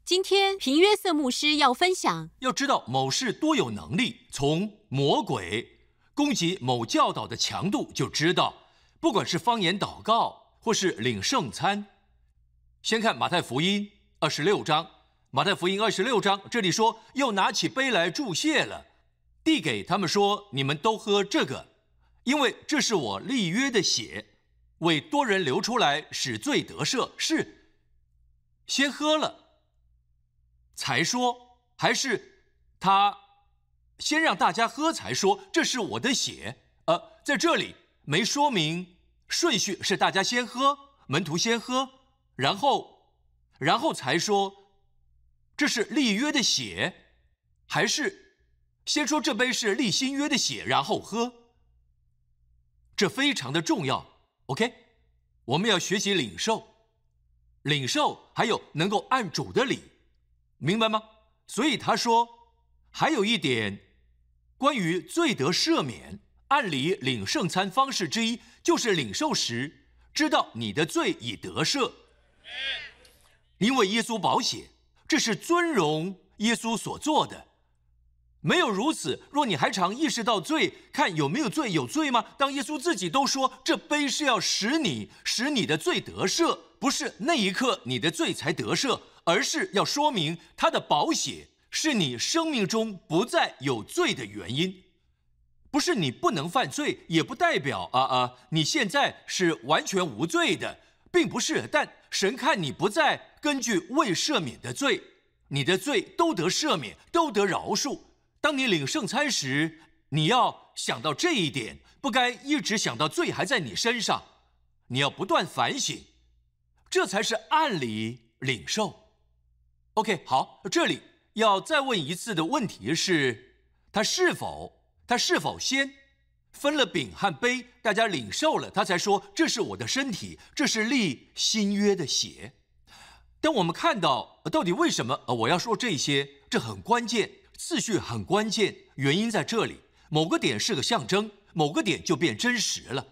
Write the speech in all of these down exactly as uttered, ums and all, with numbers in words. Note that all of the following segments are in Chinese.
今天平约瑟牧师要分享， 要知道某事多有能力，从魔鬼攻击某教导的强度就知道，不管是方言祷告或是领圣餐。先看马太福音二十六章，马太福音二十六章这里说，又拿起杯来祝谢了，递给他们说，你们都喝这个，因为这是我立约的血，为多人流出来，使罪得赦。是先喝了才说，还是他先让大家喝才说这是我的血？呃，在这里没说明顺序，是大家先喝，门徒先喝，然后然后才说这是立约的血，还是先说这杯是立新约的血，然后喝？这非常的重要。 OK， 我们要学习领受，领受还有能够按主的理，明白吗？所以他说还有一点关于罪得赦免，按理领圣餐方式之一就是领受时知道你的罪已得赦，因为耶稣宝血，这是尊荣耶稣所做的。没有如此，若你还常意识到罪，看有没有罪，有罪吗？当耶稣自己都说这杯是要使你使你的罪得赦，不是那一刻你的罪才得赦，而是要说明他的宝血是你生命中不再有罪的原因。不是你不能犯罪，也不代表啊啊你现在是完全无罪的，并不是。但神看你不再根据未赦免的罪，你的罪都得赦免，都得饶恕。当你领圣餐时，你要想到这一点，不该一直想到罪还在你身上，你要不断反省，这才是按理领受。 OK， 好，这里要再问一次的问题是，他是否他是否先分了饼和杯，大家领受了，他才说这是我的身体，这是立新约的血。当我们看到到底为什么我要说这些，这很关键，次序很关键，原因在这里，某个点是个象征，某个点就变真实了。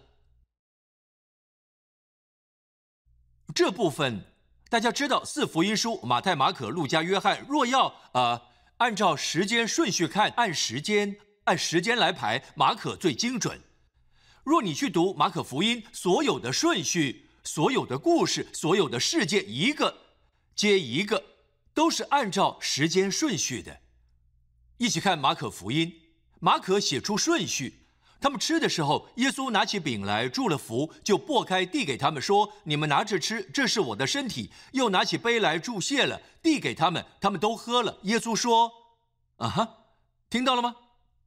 这部分大家知道，四福音书马太、马可、路加、约翰，若要呃按照时间顺序看，按时间按时间来排，马可最精准。若你去读马可福音，所有的顺序、所有的故事、所有的事件，一个接一个，都是按照时间顺序的。一起看马可福音，马可写出顺序。他们吃的时候，耶稣拿起饼来，祝了福，就擘开递给他们说，你们拿着吃，这是我的身体。又拿起杯来祝谢了，递给他们，他们都喝了。耶稣说，啊哈，听到了吗？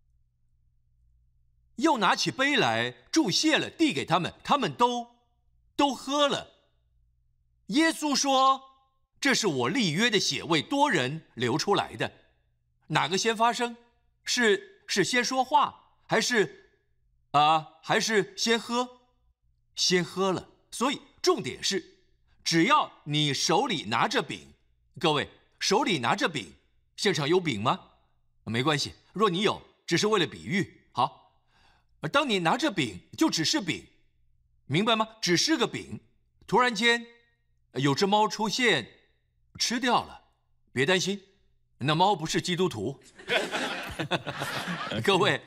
又拿起杯来祝谢了，递给他们，他们都都喝了。耶稣说，这是我立约的血，为多人流出来的。哪个先发生？是是先说话，还是啊、呃，还是先喝？先喝了。所以重点是，只要你手里拿着饼，各位手里拿着饼，现场有饼吗？没关系，若你有，只是为了比喻。好，当你拿着饼，就只是饼，明白吗？只是个饼。突然间有只猫出现，吃掉了，别担心。那猫不是基督徒，各位，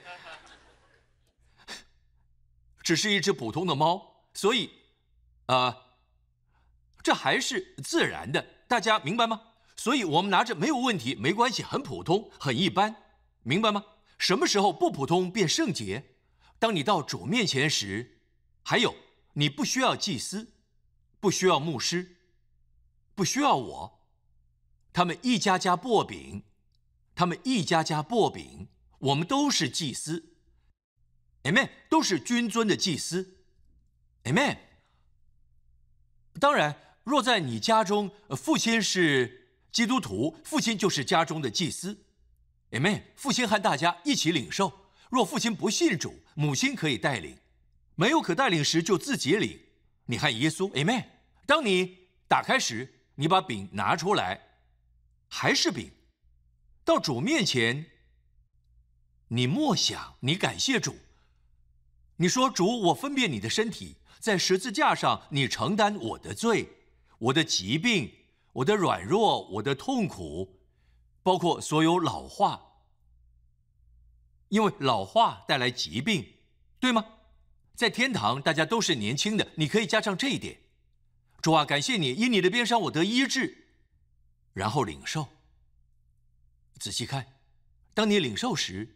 只是一只普通的猫，所以，呃，这还是自然的，大家明白吗？所以我们拿着没有问题，没关系，很普通，很一般，明白吗？什么时候不普通变圣洁？当你到主面前时，还有你不需要祭司，不需要牧师，不需要我。他们一家家擘饼，他们一家家擘饼，我们都是祭司 ，Amen， 都是君尊的祭司 ，Amen。当然，若在你家中，父亲是基督徒，父亲就是家中的祭司 ，Amen。父亲和大家一起领受。若父亲不信主，母亲可以带领，没有可带领时就自己领。你和耶稣 ，Amen。当你打开时，你把饼拿出来。还是饼，到主面前，你默想，你感谢主，你说主，我分辨你的身体，在十字架上你承担我的罪，我的疾病， 我的软弱，我的痛苦，包括所有老化，因为老化带来疾病，对吗？在天堂，大家都是年轻的，你可以加上这一点。主啊，感谢你，因你的鞭伤我得医治，然后领受。仔细看，当你领受时，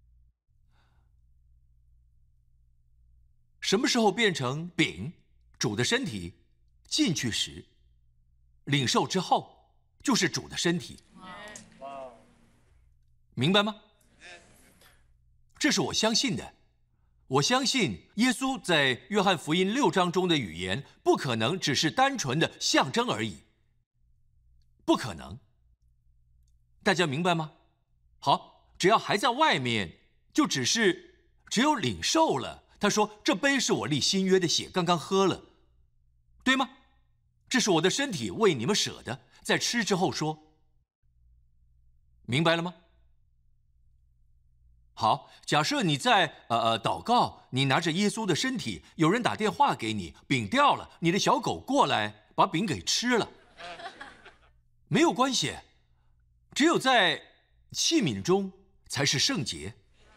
什么时候变成饼，主的身体进去时，领受之后就是主的身体，明白吗？这是我相信的。我相信耶稣在约翰福音六章中的语言不可能只是单纯的象征而已，不可能。大家明白吗？好，只要还在外面，就只是只有领受了。他说：“这杯是我立新约的血，刚刚喝了，对吗？这是我的身体，为你们舍的。”在吃之后说，明白了吗？好，假设你在呃呃祷告，你拿着耶稣的身体，有人打电话给你，饼掉了，你的小狗过来把饼给吃了，没有关系，只有在器皿中才是圣洁。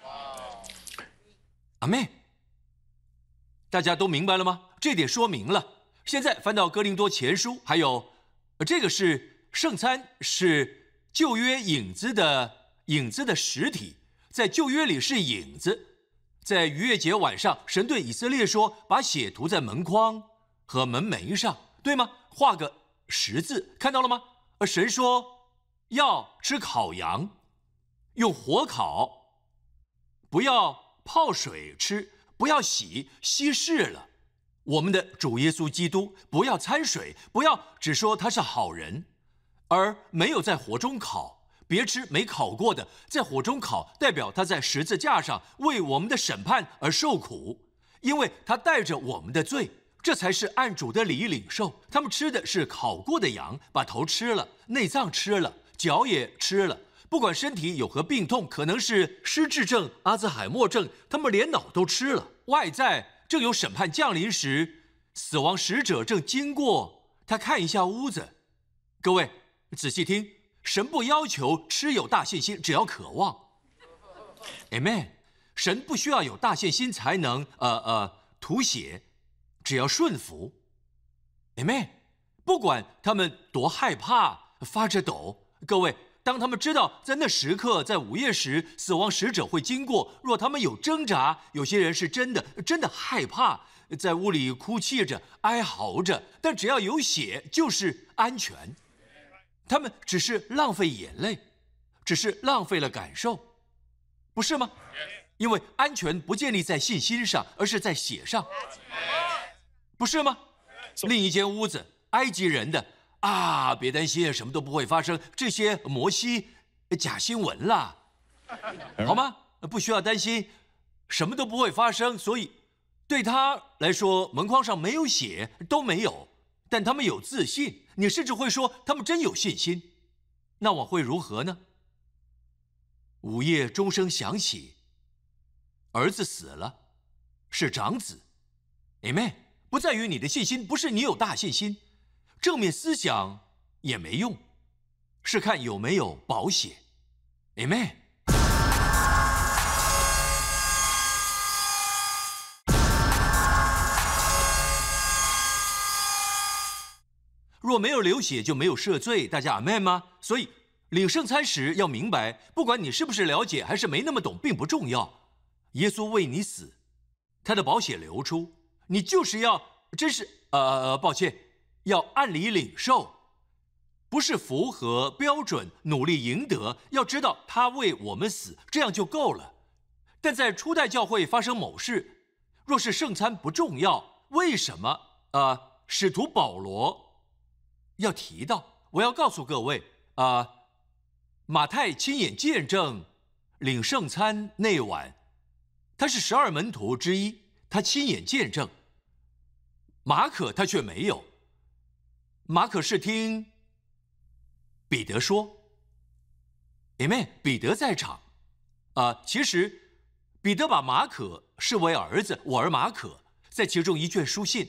阿妹，大家都明白了吗？这点说明了。现在翻到哥林多前书，还有这个是圣餐，是旧约影子的影子的实体。在旧约里是影子，在逾越节晚上，神对以色列说：“把血涂在门框和门楣上，对吗？画个十字，看到了吗？”而神说要吃烤羊，用火烤，不要泡水吃，不要洗，稀释了。我们的主耶稣基督，不要掺水，不要只说他是好人，而没有在火中烤。别吃没烤过的，在火中烤，代表他在十字架上为我们的审判而受苦，因为他带着我们的罪，这才是按主的礼领受。他们吃的是烤过的羊，把头吃了，内脏吃了，脚也吃了。不管身体有何病痛，可能是失智症、阿兹海默症，他们连脑都吃了。外在正有审判降临时，死亡使者正经过，他看一下屋子。各位仔细听。神不要求吃有大信心，只要渴望。Amen。神不需要有大信心才能呃呃吐血，只要顺服。Amen。不管他们多害怕，发着抖。各位，当他们知道在那时刻，在午夜时，死亡使者会经过，若他们有挣扎，有些人是真的真的害怕，在屋里哭泣着、哀嚎着，但只要有血，就是安全。他们只是浪费眼泪，只是浪费了感受，不是吗？因为安全不建立在信心上，而是在血上，不是吗？另一间屋子，埃及人的啊，别担心，什么都不会发生，这些摩西假新闻啦，好吗？不需要担心，什么都不会发生，所以对他来说，门框上没有血，都没有。但他们有自信，你甚至会说他们真有信心。那我会如何呢？午夜钟声响起，儿子死了，是长子。Amen。不在于你的信心，不是你有大信心，正面思想也没用，是看有没有保险。Amen。若没有流血，就没有赦罪，大家阿们吗？所以领圣餐时要明白，不管你是不是了解，还是没那么懂，并不重要。耶稣为你死，他的宝血流出，你就是要，真是呃，抱歉，要按理领受，不是符合标准，努力赢得。要知道他为我们死，这样就够了。但在初代教会发生某事，若是圣餐不重要，为什么呃，使徒保罗要提到？我要告诉各位啊、呃，马太亲眼见证领圣餐那晚，他是十二门徒之一，他亲眼见证。马可他却没有，马可是听彼得说 ，Amen。彼得在场啊、呃，其实彼得把马可视为儿子，我儿马可，在其中一卷书信，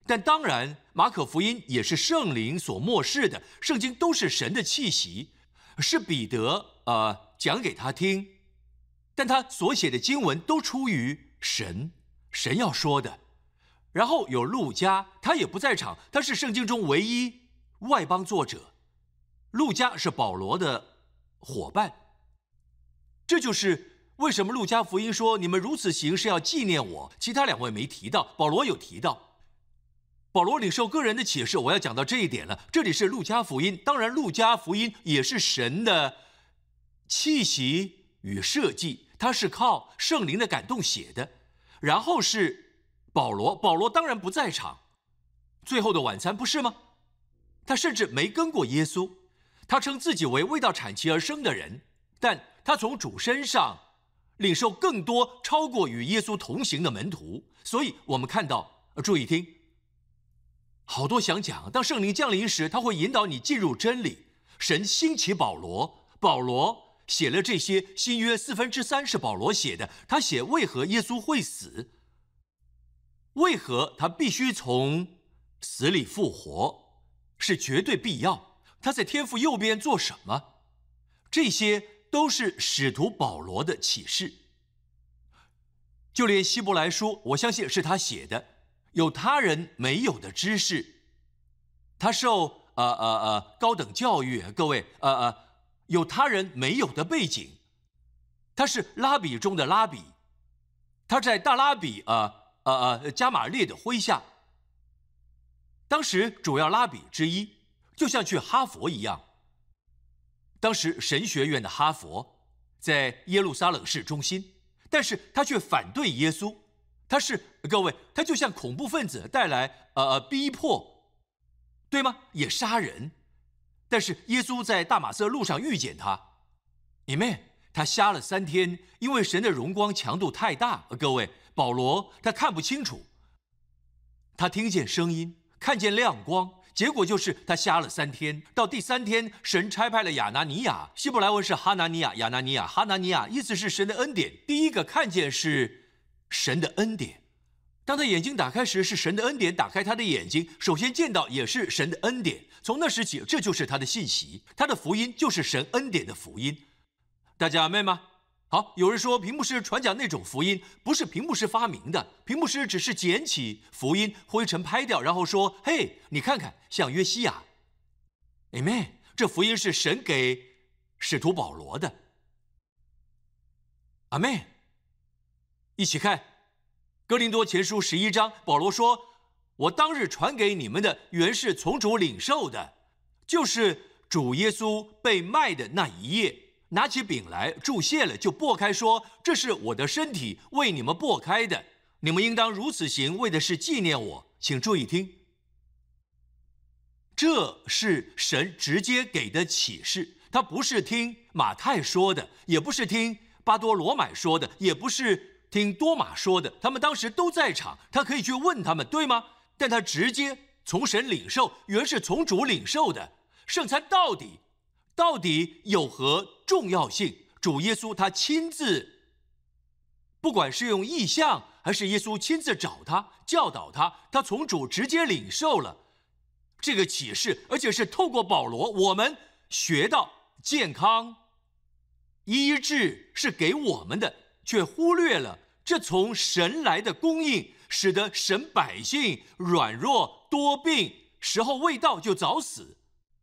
但当然，马可福音也是圣灵所默示的，圣经都是神的气息，是彼得呃讲给他听，但他所写的经文都出于神，神要说的。然后有路加，他也不在场，他是圣经中唯一外邦作者。路加是保罗的伙伴，这就是为什么路加福音说你们如此行是要纪念我，其他两位没提到，保罗有提到。保罗领受个人的启示，我要讲到这一点了。这里是路加福音，当然路加福音也是神的气息与设计，它是靠圣灵的感动写的。然后是保罗，保罗当然不在场。最后的晚餐不是吗？他甚至没跟过耶稣，他称自己为未到产期而生的人，但他从主身上领受更多超过与耶稣同行的门徒。所以我们看到，注意听，好多想讲，当圣灵降临时，他会引导你进入真理。神兴起保罗，保罗写了这些，新约四分之三是保罗写的。他写为何耶稣会死，为何他必须从死里复活，是绝对必要。他在天父右边做什么？这些都是使徒保罗的启示。就连希伯来书，我相信是他写的。有他人没有的知识，他受呃呃呃高等教育，各位呃呃有他人没有的背景，他是拉比中的拉比，他在大拉比呃呃呃加马列的麾下，当时主要拉比之一，就像去哈佛一样。当时神学院的哈佛在耶路撒冷市中心，但是他却反对耶稣。他是各位，他就像恐怖分子带来呃逼迫，对吗？也杀人。但是耶稣在大马色路上遇见他，你妹，他瞎了三天，因为神的荣光强度太大。各位，保罗他看不清楚，他听见声音，看见亮光，结果就是他瞎了三天。到第三天，神差派了亚拿尼亚，希伯来文是哈拿尼亚，亚拿尼亚，哈拿尼亚，意思是神的恩典。第一个看见是神的恩典，当他眼睛打开时，是神的恩典打开他的眼睛，首先见到也是神的恩典。从那时起，这就是他的信息，他的福音就是神恩典的福音。大家阿们吗？好，有人说平牧师传讲那种福音不是平牧师发明的，平牧师只是捡起福音灰尘拍掉，然后说：“嘿，你看看，像约西亚。” Amen， 这福音是神给使徒保罗的。阿们。一起看哥林多前书十一章，保罗说：“我当日传给你们的，原是从主领受的，就是主耶稣被卖的那一夜，拿起饼来，祝谢了，就擘开，说：这是我的身体，为你们擘开的。你们应当如此行，为的是纪念我。”请注意听，这是神直接给的启示，他不是听马太说的，也不是听巴多罗买说的，也不是听多马说的，他们当时都在场，他可以去问他们，对吗？但他直接从神领受，原是从主领受的。圣餐到底到底有何重要性？主耶稣他亲自，不管是用异象，还是耶稣亲自找他教导他，他从主直接领受了这个启示，而且是透过保罗，我们学到健康医治是给我们的，却忽略了这从神来的供应，使得神百姓软弱多病，时候未到就早死。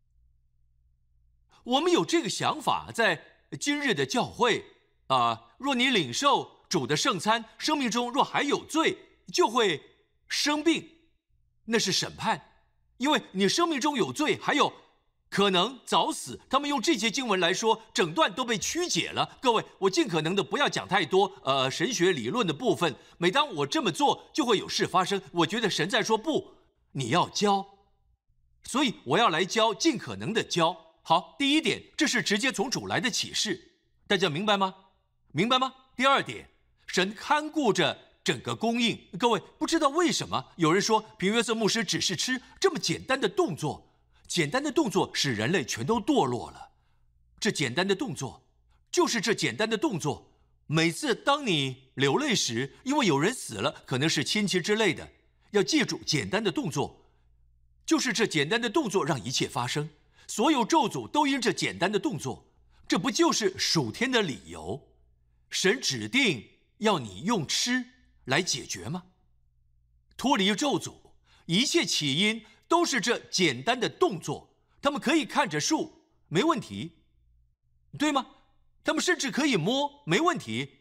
我们有这个想法，在今日的教会啊、呃，若你领受主的圣餐，生命中若还有罪，就会生病，那是审判，因为你生命中有罪，还有可能早死。他们用这些经文来说，整段都被曲解了。各位，我尽可能的不要讲太多呃神学理论的部分。每当我这么做，就会有事发生。我觉得神在说不，你要教，所以我要来教，尽可能的教。好，第一点，这是直接从主来的启示，大家明白吗？明白吗？第二点，神看顾着整个供应。各位，不知道为什么有人说平约瑟牧师只是吃这么简单的动作，简单的动作使人类全都堕落了。这简单的动作，就是这简单的动作。每次当你流泪时，因为有人死了，可能是亲戚之类的， 要记住简单的动作，就是这简单的动作让一切发生，所有咒诅都因这简单的动作。这不就是属天的理由？神指定要你用吃来解决吗？脱离咒诅，一切起因都是这简单的动作。他们可以看着树，没问题，对吗？他们甚至可以摸，没问题。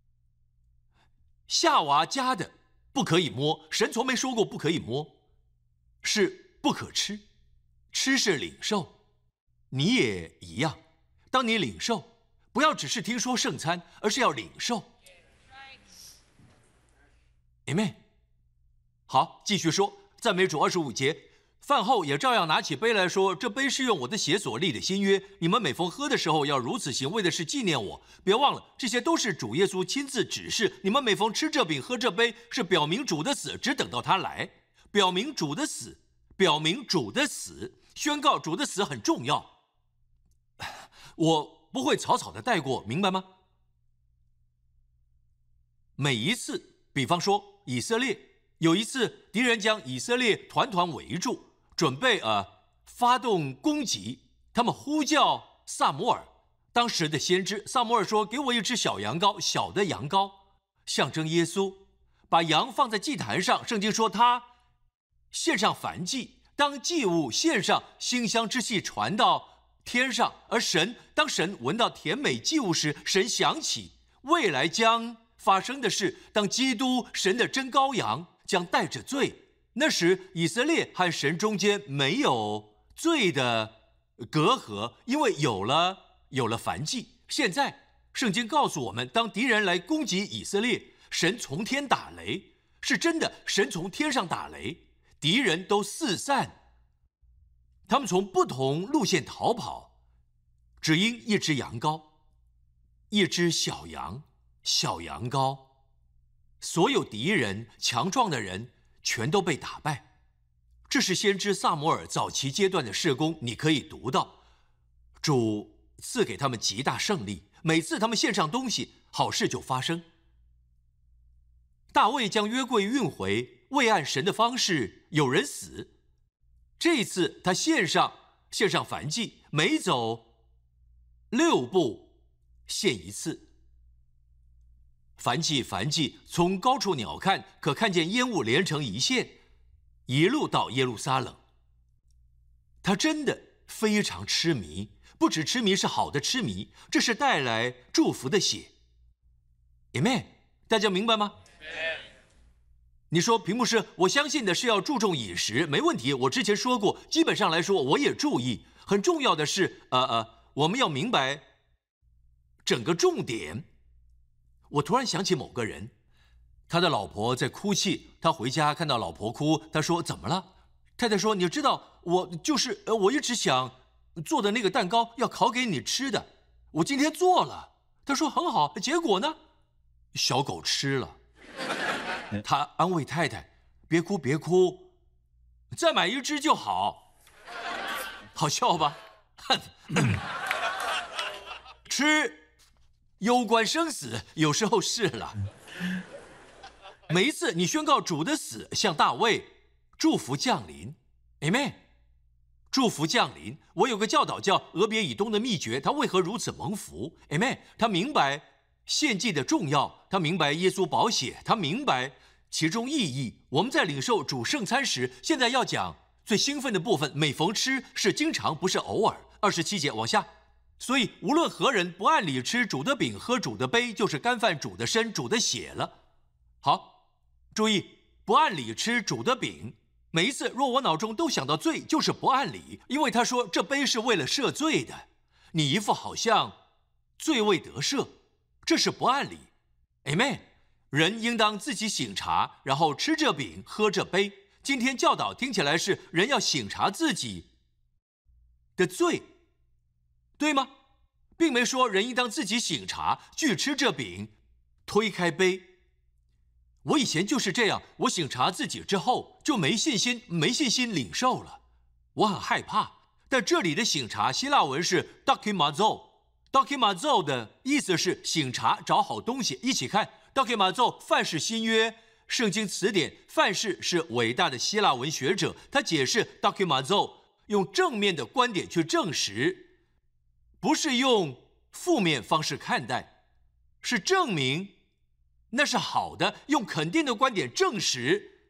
夏娃家的不可以摸，神从没说过不可以摸，是不可吃，吃是领受。你也一样，当你领受，不要只是听说圣餐，而是要领受。Amen。好，继续说，赞美主二十五节。饭后也照样拿起杯来说，这杯是用我的血所立的新约，你们每逢喝的时候要如此行，为的是纪念我。别忘了，这些都是主耶稣亲自指示，你们每逢吃这饼喝这杯，是表明主的死，只等到他来。表明主的死，表明主的死，宣告主的死很重要。我不会草草的带过，明白吗？每一次，比方说以色列，有一次敌人将以色列团团围住，准备呃发动攻击，他们呼叫撒母耳。当时的先知撒母耳说：“给我一只小羊羔，小的羊羔，象征耶稣。把羊放在祭坛上，圣经说他献上燔祭，当祭物献上，馨香之气传到天上。而神，当神闻到甜美祭物时，神想起未来将发生的事，当基督神的真羔羊将带着罪。那时以色列和神中间没有罪的隔阂，因为有了有了燔祭。现在圣经告诉我们，当敌人来攻击以色列，神从天打雷，是真的，神从天上打雷，敌人都四散，他们从不同路线逃跑，只因一只羊羔，一只小羊，小羊羔，所有敌人强壮的人全都被打败。这是先知撒母耳早期阶段的事工，你可以读到，主赐给他们极大胜利，每次他们献上东西，好事就发生。大卫将约柜运回，未按神的方式，有人死。这一次他献上献上燔祭，每走六步献一次。燔祭燔祭，从高处鸟瞰，可看见烟雾连成一线，一路到耶路撒冷。他真的非常痴迷，不止痴迷是好的痴迷，这是带来祝福的血。Amen， 大家明白吗？你说屏幕是，我相信的是要注重饮食，没问题。我之前说过，基本上来说我也注意。很重要的是，呃呃，我们要明白整个重点。我突然想起某个人，他的老婆在哭泣，他回家看到老婆哭，他说怎么了？太太说，你知道，我就是呃，我一直想做的那个蛋糕要烤给你吃的，我今天做了。他说很好，结果呢？小狗吃了。他安慰太太，别哭别哭，再买一只就好。好笑吧？吃攸关生死，有时候是了。每一次你宣告主的死，像大卫，祝福降临 Amen， 祝福降临。我有个教导叫俄别以东的秘诀，他为何如此蒙福 Amen， 他明白献祭的重要，他明白耶稣宝血，他明白其中意义。我们在领受主圣餐时，现在要讲最兴奋的部分，每逢吃是经常，不是偶尔。二十七节往下，所以无论何人不按理吃主的饼，喝主的杯，就是干犯主的身，主的血了。好，注意，不按理吃主的饼。每一次若我脑中都想到罪，就是不按理，因为他说这杯是为了赦罪的，你一副好像罪未得赦，这是不按理。 Amen。 人应当自己省察，然后吃这饼喝这杯。今天教导听起来是人要省察自己的罪，对吗？并没说人应当自己省察，拒吃这饼，推开杯。我以前就是这样，我省察自己之后就没信心，没信心领受了，我很害怕。但这里的省察希腊文是 dokimazo，dokimazo 的意思是省察找好东西。一起看 dokimazo， 范是新约圣经词典范式是伟大的希腊文学者，他解释 dokimazo 用正面的观点去证实，不是用负面方式看待，是证明那是好的，用肯定的观点证实。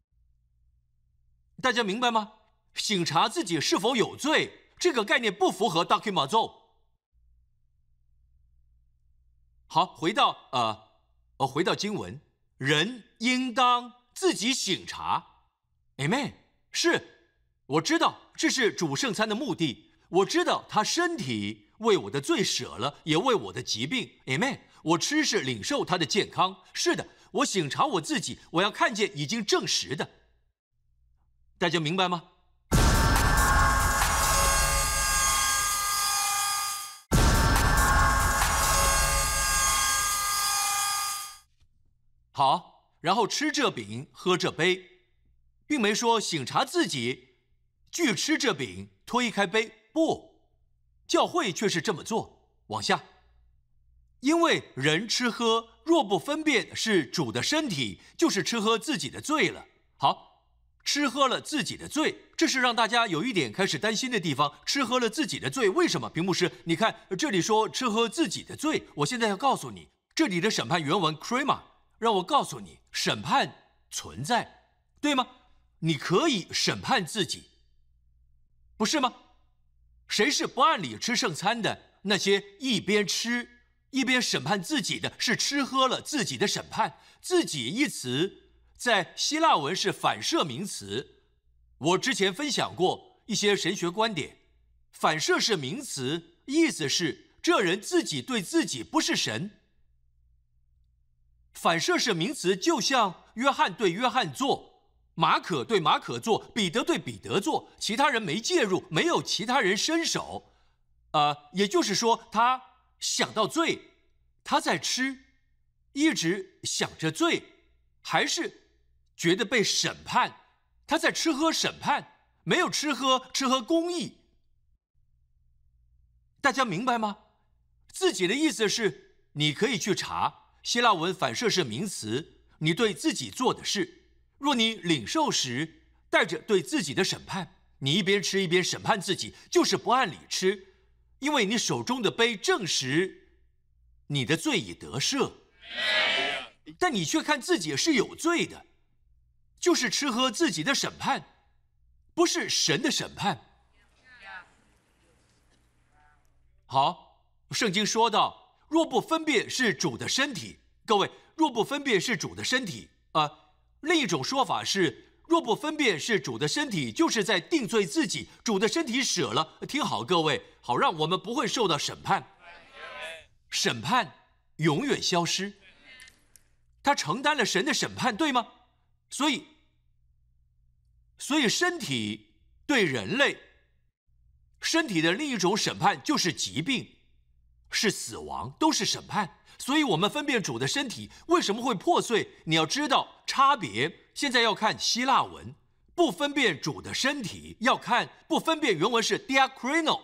大家明白吗？省察自己是否有罪，这个概念不符合 dokimazo。好，回到呃呃，回到经文，人应当自己省察。Amen。是，我知道这是主圣餐的目的，我知道他身体为我的罪舍了，也为我的疾病。Amen。我吃是领受他的健康。是的，我省察我自己，我要看见已经证实的。大家明白吗？好，然后吃这饼，喝这杯，并没说省察自己，拒吃这饼，推开杯。不，教会却是这么做。往下，因为人吃喝若不分辨是主的身体，就是吃喝自己的罪了。好，吃喝了自己的罪，这是让大家有一点开始担心的地方。吃喝了自己的罪，为什么？屏幕师，你看这里说吃喝自己的罪，我现在要告诉你，这里的审判原文 krema。让我告诉你，审判存在，对吗？你可以审判自己，不是吗？谁是不按理吃圣餐的？那些一边吃一边审判自己的，是吃喝了自己的审判。自己一词在希腊文是反射名词。我之前分享过一些神学观点，反射是名词，意思是这人自己对自己不是神。反射是名词，就像约翰对约翰做，马可对马可做，彼得对彼得做，其他人没介入，没有其他人伸手。呃，也就是说，他想到罪，他在吃，一直想着罪，还是觉得被审判，他在吃喝审判，没有吃喝，吃喝公义。大家明白吗？自己的意思是，你可以去查。希腊文反射是名词，你对自己做的事，若你领受时带着对自己的审判，你一边吃一边审判自己，就是不按理吃，因为你手中的杯证实你的罪已得赦，但你却看自己是有罪的，就是吃喝自己的审判，不是神的审判。好，圣经说到，若不分辨是主的身体，各位，若不分辨是主的身体，呃，另一种说法是，若不分辨是主的身体，就是在定罪自己。主的身体舍了，听好，各位，好让我们不会受到审判。审判永远消失，他承担了神的审判，对吗？所以，所以身体对人类，身体的另一种审判就是疾病。是死亡，都是审判。所以我们分辨主的身体为什么会破碎，你要知道差别。现在要看希腊文，不分辨主的身体，要看不分辨原文是 diakrino。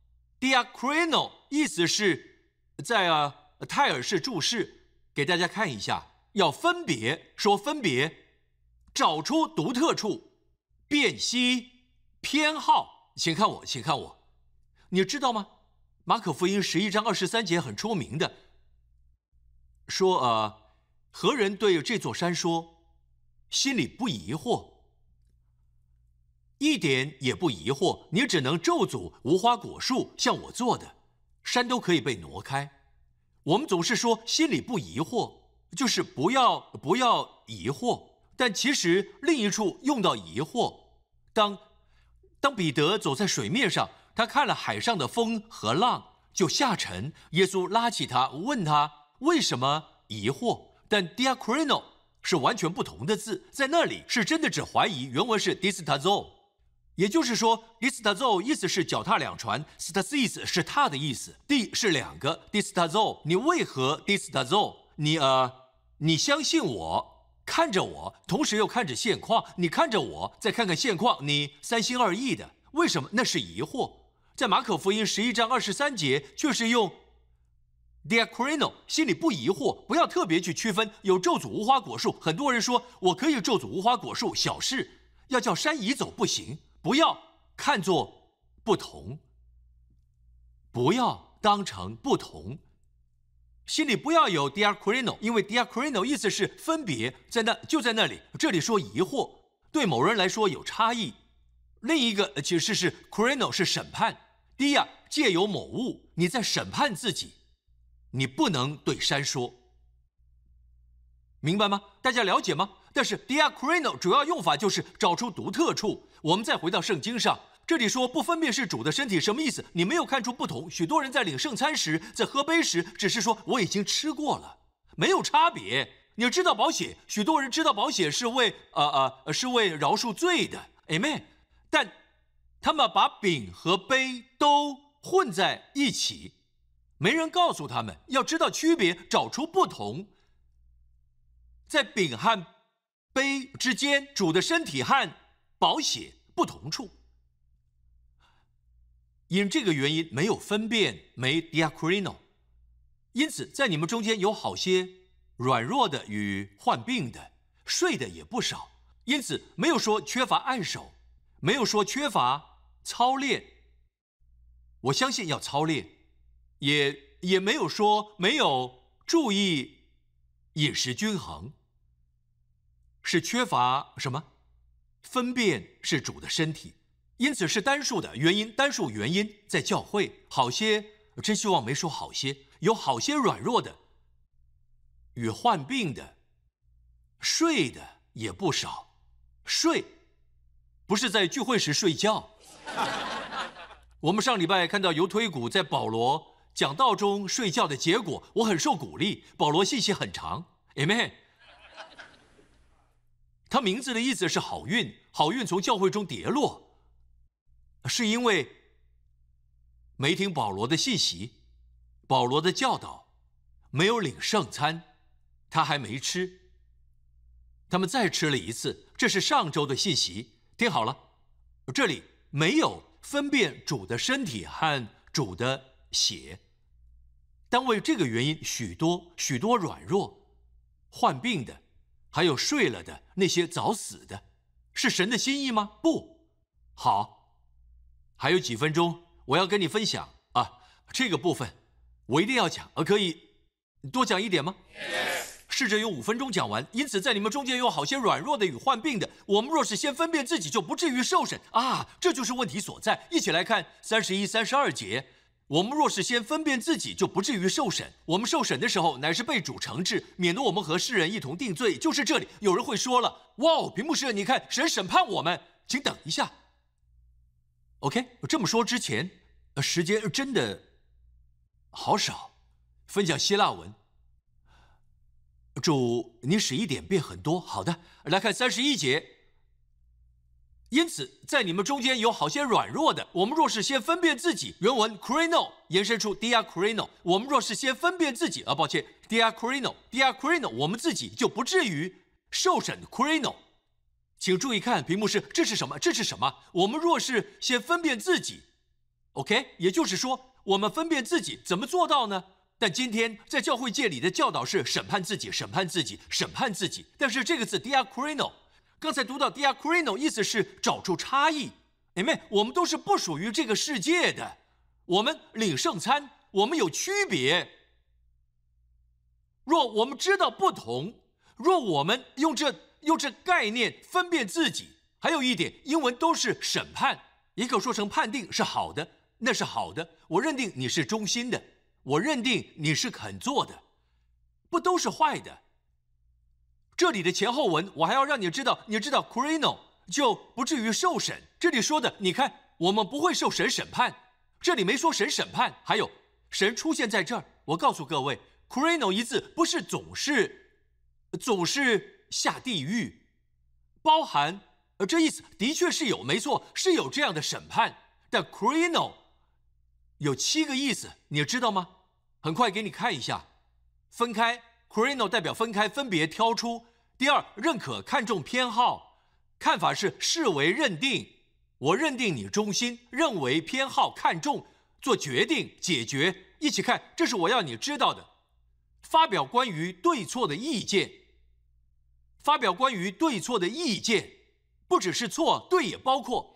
diakrino 意思是在啊泰尔式注释，给大家看一下，要分别，说分别，找出独特处，辨析偏好。请看我，请看我，你知道吗？马可福音十一章二十三节很出名的，说呃，何人对这座山说，心里不疑惑，一点也不疑惑，你只能咒诅无花果树，像我做的，山都可以被挪开。我们总是说心里不疑惑，就是不要不要疑惑，但其实另一处用到疑惑。当当彼得走在水面上，他看了海上的风和浪，就下沉。耶稣拉起他，问他为什么疑惑。但 diakrino 是完全不同的字，在那里是真的指怀疑，原文是 distazo， 也就是说 distazo 意思是脚踏两船， stasis 是踏的意思， d 是两个 distazo， 你为何 distazo？ 你呃，你相信我，看着我，同时又看着现况，你看着我，再看看现况，你三心二意的，为什么？那是疑惑。在马可福音十一章二十三节，却是用 diakrino， 心里不疑惑，不要特别去区分。有咒诅无花果树，很多人说我可以咒诅无花果树，小事，要叫山移走不行，不要看作不同，不要当成不同。心里不要有 diakrino， 因为 diakrino 意思是分别，在那就在那里。这里说疑惑，对某人来说有差异。另一个其实是 krino 是审判。dia 借由某物，你在审判自己，你不能对山说，明白吗？大家了解吗？但是 diakrino 主要用法就是找出独特处。我们再回到圣经上，这里说不分辨是主的身体，什么意思？你没有看出不同。许多人在领圣餐时，在喝杯时，只是说我已经吃过了，没有差别。你知道宝血，许多人知道宝血是为呃呃是为饶恕罪的 ，amen。但他们把饼和杯都混在一起，没人告诉他们要知道区别，找出不同。在饼和杯之间，主的身体和宝血不同处。因这个原因没有分辨，没 diakrino。因此，在你们中间有好些软弱的与患病的，睡的也不少。因此，没有说缺乏按手，没有说缺乏操练。我相信要操练，也也没有说没有注意饮食均衡。是缺乏什么？分辨是主的身体。因此是单数的原因，单数原因在教会好些，真希望没说好些，有好些软弱的与患病的，睡的也不少。睡不是在聚会时睡觉。我们上礼拜看到犹推古在保罗讲道中睡觉的结果，我很受鼓励。保罗信息很长 ，Amen。他名字的意思是好运，好运从教会中跌落，是因为没听保罗的信息，保罗的教导，没有领圣餐，他还没吃。他们再吃了一次，这是上周的信息。听好了，这里没有分辨主的身体和主的血，但为这个原因，许多许多软弱、患病的，还有睡了的那些早死的，是神的心意吗？不好，还有几分钟，我要跟你分享啊，这个部分我一定要讲，可以多讲一点吗？ Yes. 试着用五分钟讲完。因此，在你们中间有好些软弱的与患病的，我们若是先分辨自己，就不至于受审啊！这就是问题所在。一起来看三十一、三十二节。我们若是先分辨自己，就不至于受审。我们受审的时候，乃是被主惩治，免得我们和世人一同定罪。就是这里，有人会说了：“哇，屏幕师，你看，神审判我们。”请等一下。OK， 这么说之前，时间真的好少，分享希腊文。主，你使一点变很多。好的，来看三十一节。因此，在你们中间有好些软弱的，我们若是先分辨自己，原文 krino 延伸出 diakrino， 我们若是先分辨自己，啊，抱歉 diakrino diakrino， 我们自己就不至于受审 krino。请注意看屏幕是这是什么？这是什么？我们若是先分辨自己 ，OK， 也就是说，我们分辨自己怎么做到呢？但今天在教会界里的教导是审判自己，审判自己，审判自己。但是这个字 diakrino， 刚才读到 diakrino， 意思是找出差异。Amen， 我们都是不属于这个世界的，我们领圣餐，我们有区别。若我们知道不同，若我们用这用这概念分辨自己，还有一点，英文都是审判，也可说成判定是好的，那是好的。我认定你是忠心的。我认定你是肯做的，不都是坏的。这里的前后文，我还要让你知道，你知道 krino 就不至于受审。这里说的，你看，我们不会受神审判。这里没说神审判，还有神出现在这儿。我告诉各位 ，krino 一字不是总是总是下地狱，包含呃这意思的确是有，没错，是有这样的审判，但 krino。有七个意思，你知道吗？很快给你看一下。分开 krino 代表分开，分别挑出。第二，认可、看重、偏好，看法是视为认定，我认定你忠心，认为、偏好、看重。 做决定、解决。一起看，这是我要你知道的。发表关于对错的意见，发表关于对错的意见，不只是错，对也包括。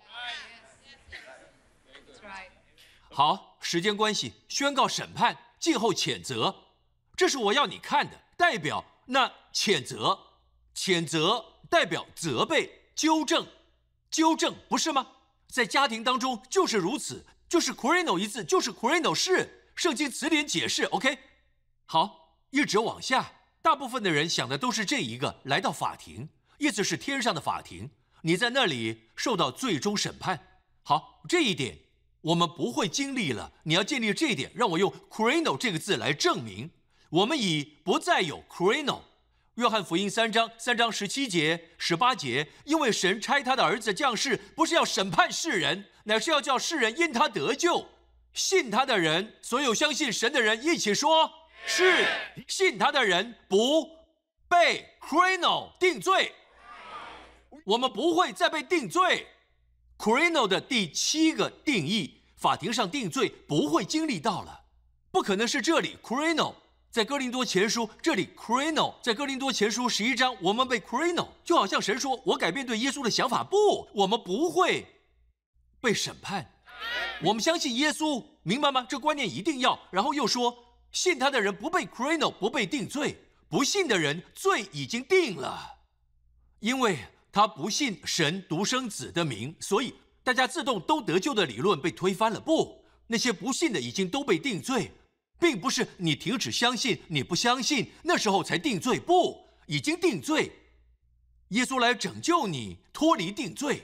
好，时间关系，宣告审判，静候谴责。这是我要你看的，代表那谴责，谴责代表责备、纠正，纠正不是吗？在家庭当中就是如此，就是 kreno 一字，就是 kreno 是圣经词典解释。OK， 好。一直往下，大部分的人想的都是这一个，来到法庭，意思是天上的法庭，你在那里受到最终审判。好，这一点我们不会经历了，你要建立这一点，让我用 kreno 这个字来证明，我们已不再有 kreno。约翰福音三章三章十七节、十八节，因为神差他的儿子降世，不是要审判世人，乃是要叫世人因他得救。信他的人，所有相信神的人一起说。是，信他的人不被 kreno 定罪，我们不会再被定罪。kreno 的第七个定义，法庭上定罪不会经历到了，不可能是这里 kreno， 在哥林多前书这里 kreno， 在哥林多前书十一章，我们被 kreno， 就好像神说，我改变对耶稣的想法，不，我们不会被审判，我们相信耶稣，明白吗？这观念一定要，然后又说。信他的人不被 kreno， 不被定罪；不信的人罪已经定了，因为他不信神独生子的名，所以大家自动都得救的理论被推翻了。不，那些不信的已经都被定罪，并不是你停止相信，你不相信那时候才定罪，不，已经定罪。耶稣来拯救你，脱离定罪，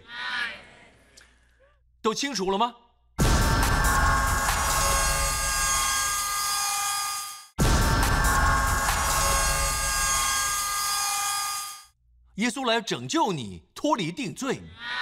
都清楚了吗？耶稣来拯救你，脱离定罪，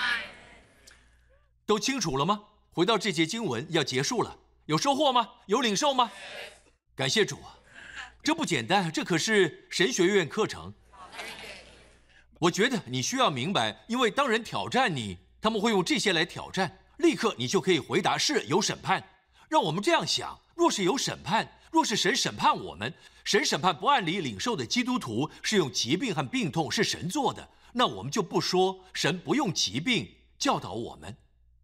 都清楚了吗？回到这节经文要结束了，有收获吗？有领受吗？感谢主，这不简单，这可是神学院课程。我觉得你需要明白，因为当人挑战你，他们会用这些来挑战，立刻你就可以回答是有审判。让我们这样想，若是有审判，若是神审判我们，神审判不按理领受的基督徒是用疾病和病痛是神做的，那我们就不说神不用疾病教导我们。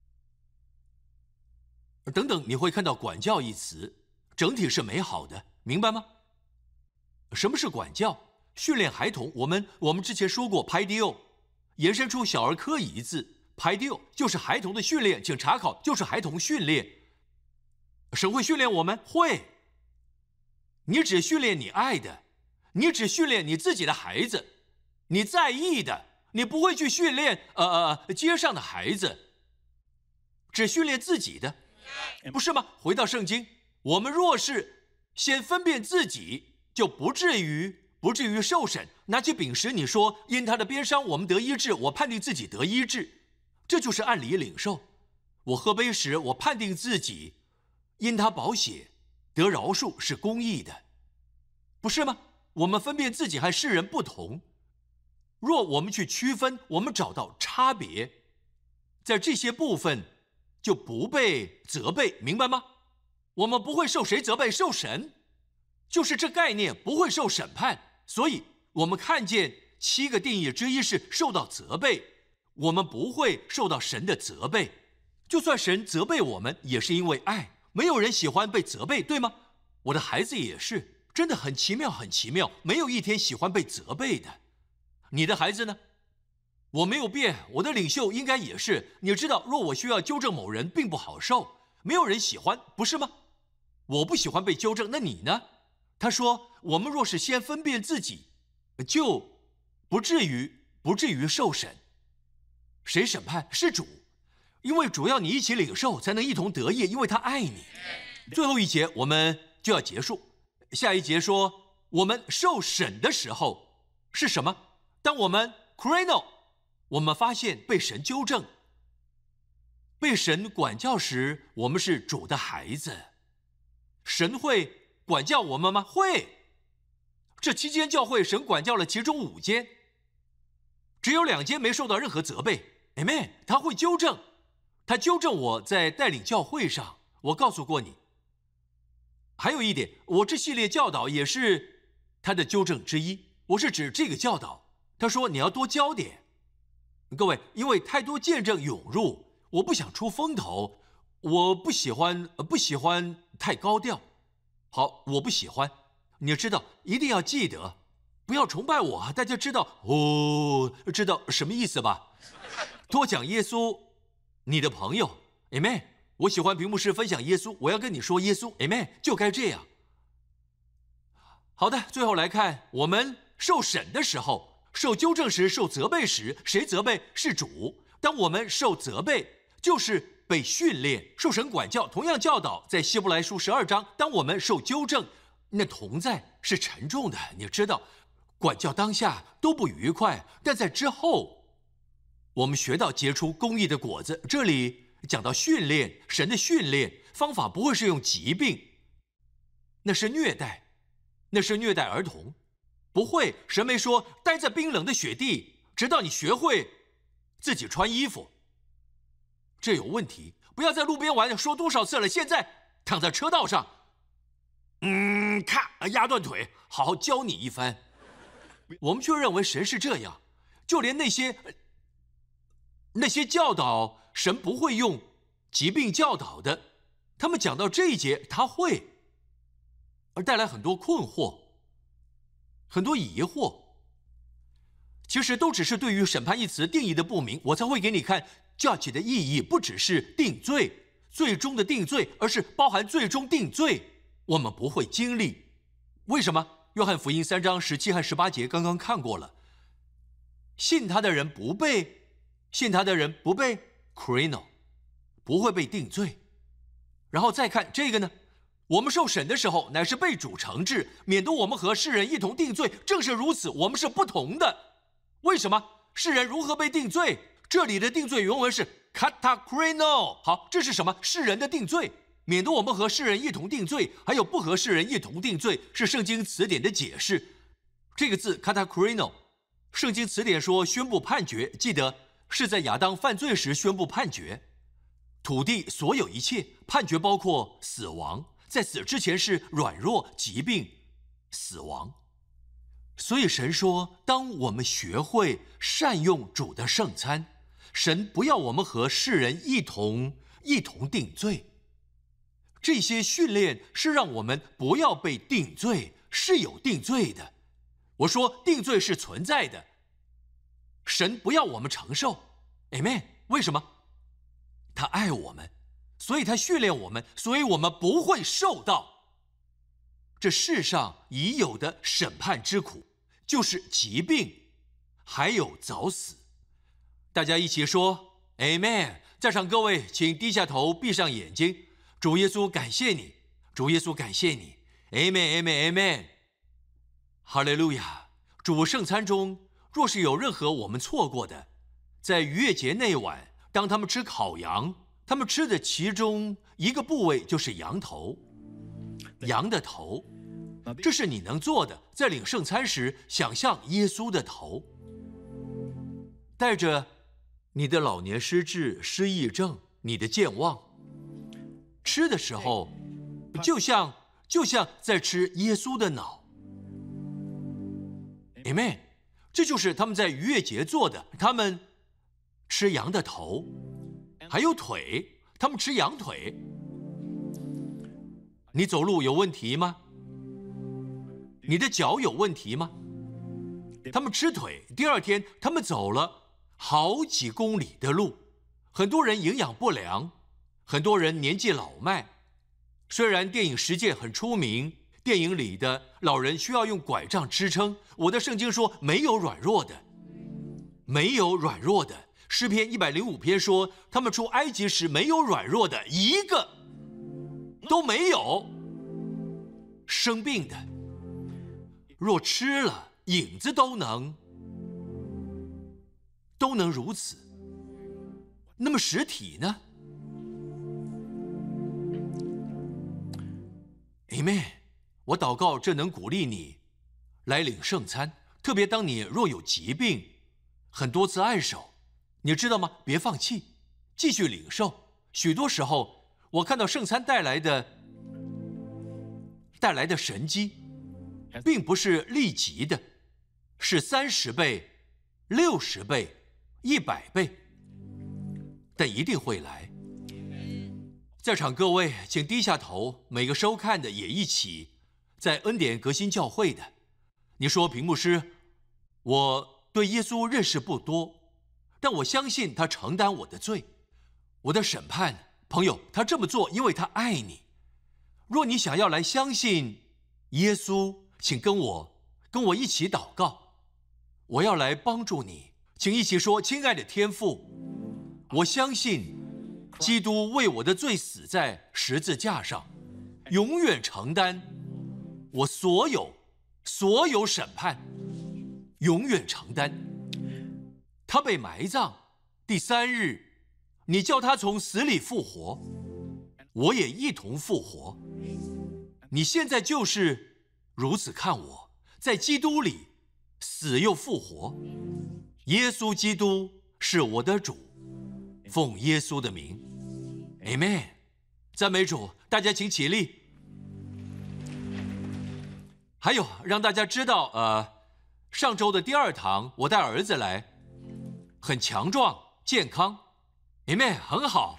等等，你会看到管教一词，整体是美好的，明白吗？什么是管教？训练孩童，我们我们之前说过 paidio， 延伸出小儿科一字 paidio 就是孩童的训练，请查考就是孩童训练。神会训练我们？会。你只训练你爱的，你只训练你自己的孩子，你在意的，你不会去训练呃呃街上的孩子，只训练自己的，不是吗？回到圣经，我们若是先分辨自己，就不至于不至于受审。拿起饼时，你说因他的鞭伤我们得医治，我判定自己得医治，这就是按理领受。我喝杯时，我判定自己因他宝血得饶恕是公义的，不是吗？我们分辨自己和世人不同，若我们去区分，我们找到差别，在这些部分就不被责备，明白吗？我们不会受谁责备，受神，就是这概念，不会受审判。所以我们看见七个定义之一是受到责备，我们不会受到神的责备，就算神责备我们，也是因为爱。没有人喜欢被责备，对吗？我的孩子也是，真的很奇妙，很奇妙，没有一天喜欢被责备的。你的孩子呢？我没有变，我的领袖应该也是。你知道，若我需要纠正某人，并不好受，没有人喜欢，不是吗？我不喜欢被纠正，那你呢？他说，我们若是先分辨自己，就不至于不至于受审。谁审判？是主。因为主要你一起领受，才能一同得益，因为他爱你。最后一节我们就要结束，下一节说我们受审的时候是什么？当我们 kreno， 我们发现被神纠正，被神管教时，我们是主的孩子。神会管教我们吗？会。这七间教会，神管教了其中五间，只有两间没受到任何责备。Amen， 他会纠正。他纠正我在带领教会上， 我告诉过你。还有一点，我这系列教导也是他的纠正之一。我是指这个教导，他说你要多教点。各位，因为太多见证涌入，我不想出风头，我不喜欢不喜欢太高调。好，我不喜欢。你知道，一定要记得，不要崇拜我。大家知道哦，知道什么意思吧？多讲耶稣，你的朋友 ，Amen。我喜欢屏幕式分享耶稣，我要跟你说耶稣 ，Amen， 就该这样。好的，最后来看，我们受审的时候，受纠正时，受责备时，谁责备？是主。当我们受责备，就是被训练，受神管教。同样教导，在希伯来书十二章，当我们受纠正，那同在是沉重的。你知道，管教当下都不愉快，但在之后，我们学到结出公义的果子。这里讲到训练，神的训练方法不会是用疾病，那是虐待，那是虐待儿童，不会。神没说待在冰冷的雪地，直到你学会自己穿衣服，这有问题。不要在路边玩，说多少次了？现在躺在车道上，嗯，咔，压断腿，好好教你一番。我们却认为神是这样，就连那些那些教导。神不会用疾病教导的，他们讲到这一节，他会，而带来很多困惑，很多疑惑。其实都只是对于审判一词定义的不明，我才会给你看 judge 的意义，不只是定罪，最终的定罪，而是包含最终定罪。我们不会经历，为什么？约翰福音三章十七和十八节刚刚看过了，信他的人不被，信他的人不被。Crino 不会被定罪，然后再看这个呢？我们受审的时候，乃是被主惩治，免得我们和世人一同定罪。正是如此，我们是不同的。为什么？世人如何被定罪？这里的定罪原文是 katakrino。好，这是什么？世人的定罪，免得我们和世人一同定罪。还有不和世人一同定罪，是圣经词典的解释。这个字 katakrino， 圣经词典说宣布判决，记得。是在亚当犯罪时宣布判决，土地所有一切判决包括死亡，在死之前是软弱、疾病、死亡。所以神说，当我们学会善用主的圣餐，神不要我们和世人一同一同定罪。这些训练是让我们不要被定罪，是有定罪的。我说定罪是存在的。神不要我们承受 ，Amen。为什么？他爱我们，所以他训练我们，所以我们不会受到这世上已有的审判之苦，就是疾病，还有早死。大家一起说 Amen。在场各位，请低下头，闭上眼睛。主耶稣，感谢你，主耶稣，感谢你 ，Amen，Amen，Amen。哈利路亚。主圣餐中。若是有任何我们错过的，在逾越节那晚，当他们吃烤羊，他们吃的其中一个部位就是羊头，羊的头，这是你能做的。在领圣餐时，想象耶稣的头，带着你的老年失智、失忆症，你的健忘，吃的时候，就像就像在吃耶稣的脑 ，Amen。这就是他们在逾越节做的，他们吃羊的头，还有腿，他们吃羊腿。你走路有问题吗？你的脚有问题吗？他们吃腿，第二天他们走了好几公里的路，很多人营养不良，很多人年纪老迈。虽然电影《十诫》很出名，电影里的老人需要用拐杖支撑，我的圣经说没有软弱的，没有软弱的。诗篇一百零五篇说，他们出埃及时没有软弱的，一个都没有。生病的，若吃了，影子都能都能如此。那么实体呢？ Amen。我祷告，这能鼓励你来领圣餐，特别当你若有疾病，很多次按手，你知道吗？别放弃，继续领受。许多时候， 我看到圣餐带来的带来的神迹，并不是立即的，是三十倍、六十倍、一百倍，但一定会来。在场各位，请低下头，每个收看的也一起。在恩典革新教会的，你说平牧师，我对耶稣认识不多，但我相信他承担我的罪，我的审判。朋友，他这么做，因为他爱你。若你想要来相信耶稣，请跟我跟我一起祷告，我要来帮助你。请一起说：亲爱的天父，我相信基督为我的罪死在十字架上，永远承担我所有所有审判，永远承担。他被埋葬，第三日，你叫他从死里复活，我也一同复活。你现在就是如此看我，在基督里死又复活。耶稣基督是我的主，奉耶稣的名 ，Amen。赞美主，大家请起立。还有，让大家知道，呃，上周的第二堂，我带儿子来，很强壮、健康 ，Amen， 很好。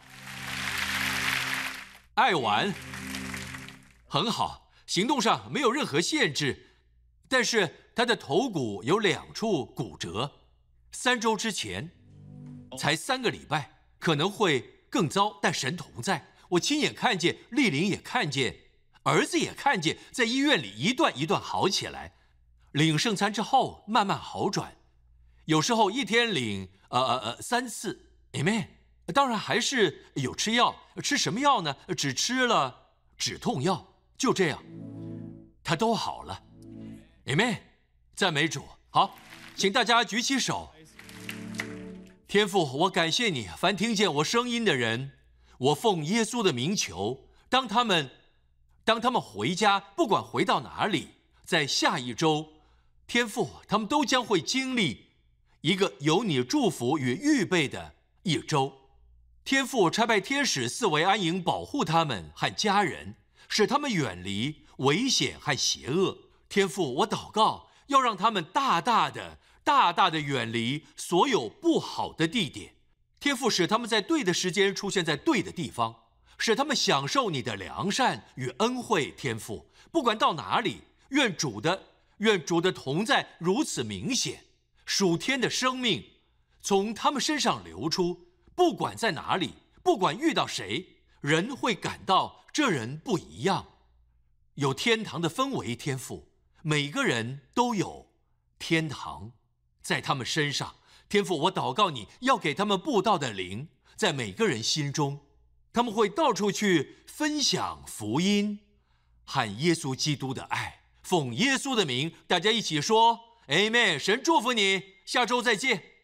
爱玩，很好，行动上没有任何限制，但是他的头骨有两处骨折。三周之前，才三个礼拜，可能会更糟，但神同在。我亲眼看见，丽玲也看见，儿子也看见，在医院里一段一段好起来。领圣餐之后慢慢好转，有时候一天领呃呃呃三次 ，Amen。当然还是有吃药，吃什么药呢？只吃了止痛药，就这样，他都好了 ，Amen。赞美主。好，请大家举起手。天父，我感谢你，凡听见我声音的人，我奉耶稣的名求，当他们当他们回家，不管回到哪里，在下一周，天父，他们都将会经历一个有你祝福与预备的一周。天父，差派天使四围安营，保护他们和家人，使他们远离危险和邪恶。天父，我祷告，要让他们大大的大大的远离所有不好的地点。天父，使他们在对的时间出现在对的地方，使他们享受你的良善与恩惠。天父，不管到哪里，愿主的愿主的同在如此明显，属天的生命从他们身上流出。不管在哪里，不管遇到谁，人会感到这人不一样，有天堂的氛围。天父，每个人都有天堂在他们身上。天父，我祷告你要给他们布道的灵在每个人心中，他们会到处去分享福音和耶稣基督的爱。奉耶稣的名，大家一起说 Amen。 神祝福你，下周再见。